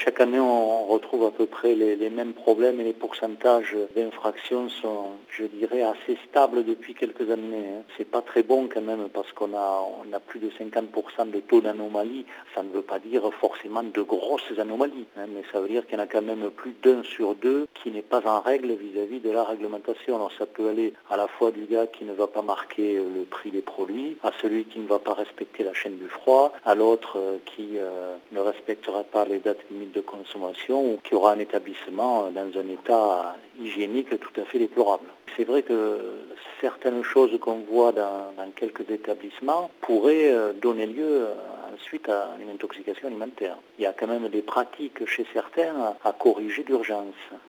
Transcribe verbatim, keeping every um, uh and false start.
chaque année, on retrouve à peu près les, les mêmes problèmes et les pourcentages d'infractions sont, je dirais, assez stables depuis quelques années. Hein. C'est pas très bon quand même parce qu'on a, on a plus de cinquante pour cent de taux d'anomalie. Ça ne veut pas dire forcément de grosses anomalies, hein, mais ça veut dire qu'il y en a quand même plus d'un sur deux qui n'est pas en règle vis-à-vis de la réglementation. Alors ça peut aller à la fois du gars qui ne va pas marquer le prix des produits, à celui qui ne va pas respecter la chaîne du froid, à l'autre qui euh, ne respectera pas les dates limites de consommation ou qui aura un établissement dans un état hygiénique tout à fait déplorable. C'est vrai que certaines choses qu'on voit dans, dans quelques établissements pourraient donner lieu ensuite à une intoxication alimentaire. Il y a quand même des pratiques chez certains à corriger d'urgence.